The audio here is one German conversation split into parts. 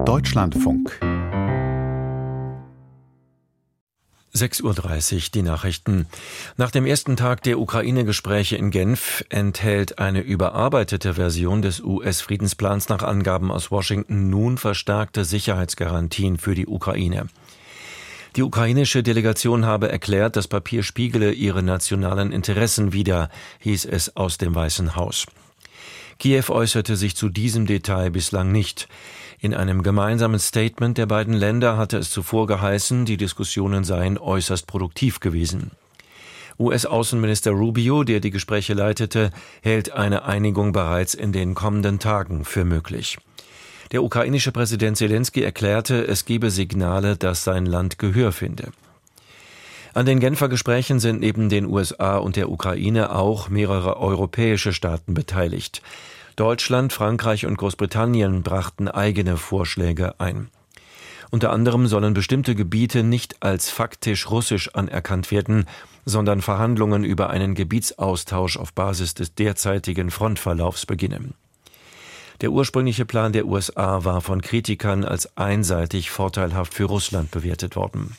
Deutschlandfunk 6:30 Uhr, die Nachrichten. Nach dem ersten Tag der Ukraine-Gespräche in Genf enthält eine überarbeitete Version des US-Friedensplans nach Angaben aus Washington nun verstärkte Sicherheitsgarantien für die Ukraine. Die ukrainische Delegation habe erklärt, das Papier spiegele ihre nationalen Interessen wider, hieß es aus dem Weißen Haus. Kiew äußerte sich zu diesem Detail bislang nicht. In einem gemeinsamen Statement der beiden Länder hatte es zuvor geheißen, die Diskussionen seien äußerst produktiv gewesen. US-Außenminister Rubio, der die Gespräche leitete, hält eine Einigung bereits in den kommenden Tagen für möglich. Der ukrainische Präsident Selenskyj erklärte, es gebe Signale, dass sein Land Gehör finde. An den Genfer Gesprächen sind neben den USA und der Ukraine auch mehrere europäische Staaten beteiligt. Deutschland, Frankreich und Großbritannien brachten eigene Vorschläge ein. Unter anderem sollen bestimmte Gebiete nicht als faktisch russisch anerkannt werden, sondern Verhandlungen über einen Gebietsaustausch auf Basis des derzeitigen Frontverlaufs beginnen. Der ursprüngliche Plan der USA war von Kritikern als einseitig vorteilhaft für Russland bewertet worden.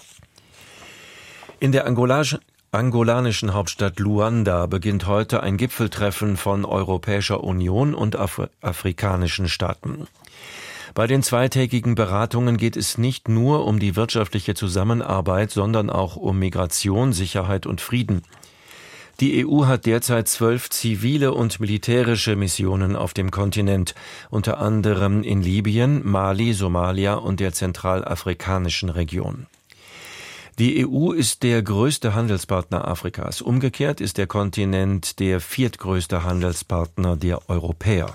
In der angolanischen Hauptstadt Luanda beginnt heute ein Gipfeltreffen von Europäischer Union und afrikanischen Staaten. Bei den zweitägigen Beratungen geht es nicht nur um die wirtschaftliche Zusammenarbeit, sondern auch um Migration, Sicherheit und Frieden. Die EU hat derzeit 12 zivile und militärische Missionen auf dem Kontinent, unter anderem in Libyen, Mali, Somalia und der zentralafrikanischen Region. Die EU ist der größte Handelspartner Afrikas. Umgekehrt ist der Kontinent der viertgrößte Handelspartner der Europäer.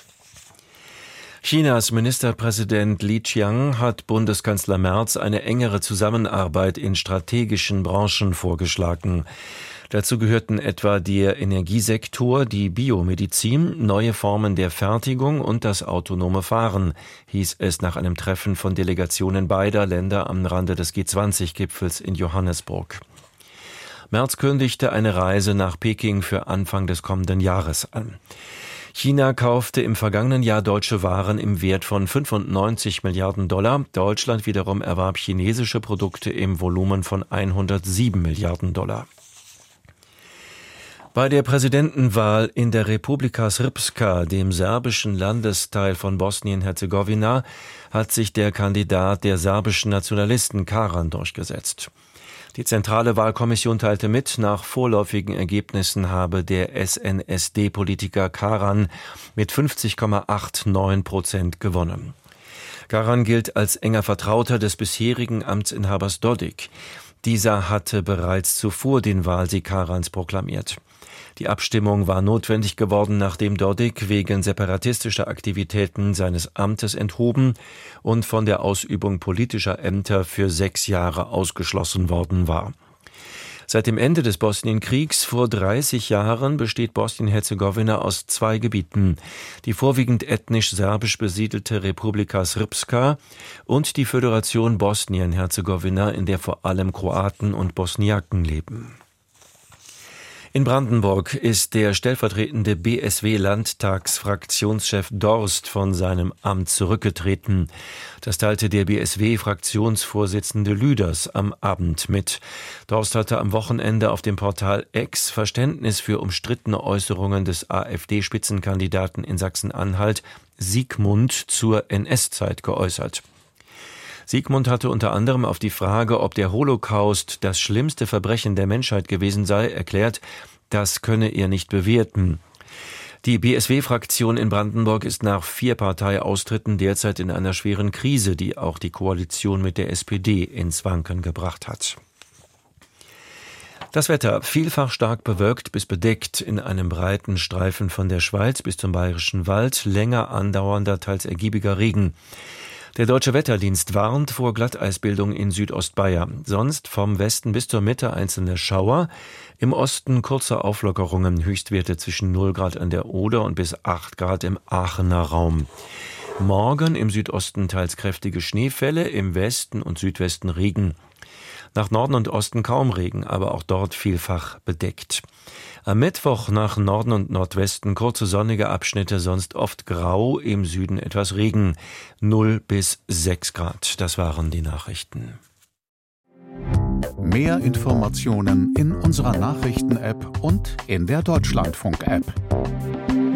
Chinas Ministerpräsident Li Qiang hat Bundeskanzler Merz eine engere Zusammenarbeit in strategischen Branchen vorgeschlagen. Dazu gehörten etwa der Energiesektor, die Biomedizin, neue Formen der Fertigung und das autonome Fahren, hieß es nach einem Treffen von Delegationen beider Länder am Rande des G20-Gipfels in Johannesburg. Merz kündigte eine Reise nach Peking für Anfang des kommenden Jahres an. China kaufte im vergangenen Jahr deutsche Waren im Wert von 95 Milliarden $. Deutschland wiederum erwarb chinesische Produkte im Volumen von 107 Milliarden $. Bei der Präsidentenwahl in der Republika Srpska, dem serbischen Landesteil von Bosnien-Herzegowina, hat sich der Kandidat der serbischen Nationalisten Karan durchgesetzt. Die zentrale Wahlkommission teilte mit, nach vorläufigen Ergebnissen habe der SNSD-Politiker Karan mit 50,89% gewonnen. Karan gilt als enger Vertrauter des bisherigen Amtsinhabers Dodik. Dieser hatte bereits zuvor den Wahlsieg Karans proklamiert. Die Abstimmung war notwendig geworden, nachdem Dodik wegen separatistischer Aktivitäten seines Amtes enthoben und von der Ausübung politischer Ämter für 6 Jahre ausgeschlossen worden war. Seit dem Ende des Bosnienkriegs vor 30 Jahren besteht Bosnien-Herzegowina aus 2 Gebieten: die vorwiegend ethnisch serbisch besiedelte Republika Srpska und die Föderation Bosnien-Herzegowina, in der vor allem Kroaten und Bosniaken leben. In Brandenburg ist der stellvertretende BSW-Landtagsfraktionschef Dorst von seinem Amt zurückgetreten. Das teilte der BSW-Fraktionsvorsitzende Lüders am Abend mit. Dorst hatte am Wochenende auf dem Portal X Verständnis für umstrittene Äußerungen des AfD-Spitzenkandidaten in Sachsen-Anhalt Sigmund zur NS-Zeit geäußert. Sigmund hatte unter anderem auf die Frage, ob der Holocaust das schlimmste Verbrechen der Menschheit gewesen sei, erklärt, das könne er nicht bewerten. Die BSW-Fraktion in Brandenburg ist nach 4 Parteiaustritten derzeit in einer schweren Krise, die auch die Koalition mit der SPD ins Wanken gebracht hat. Das Wetter vielfach stark bewölkt bis bedeckt, in einem breiten Streifen von der Schweiz bis zum Bayerischen Wald, länger andauernder, teils ergiebiger Regen. Der Deutsche Wetterdienst warnt vor Glatteisbildung in Südostbayern. Sonst vom Westen bis zur Mitte einzelne Schauer. Im Osten kurze Auflockerungen, Höchstwerte zwischen 0 Grad an der Oder und bis 8 Grad im Aachener Raum. Morgen im Südosten teils kräftige Schneefälle, im Westen und Südwesten Regen. Nach Norden und Osten kaum Regen, aber auch dort vielfach bedeckt. Am Mittwoch nach Norden und Nordwesten kurze sonnige Abschnitte, sonst oft grau, im Süden etwas Regen. 0 bis 6 Grad. Das waren die Nachrichten. Mehr Informationen in unserer Nachrichten-App und in der Deutschlandfunk-App.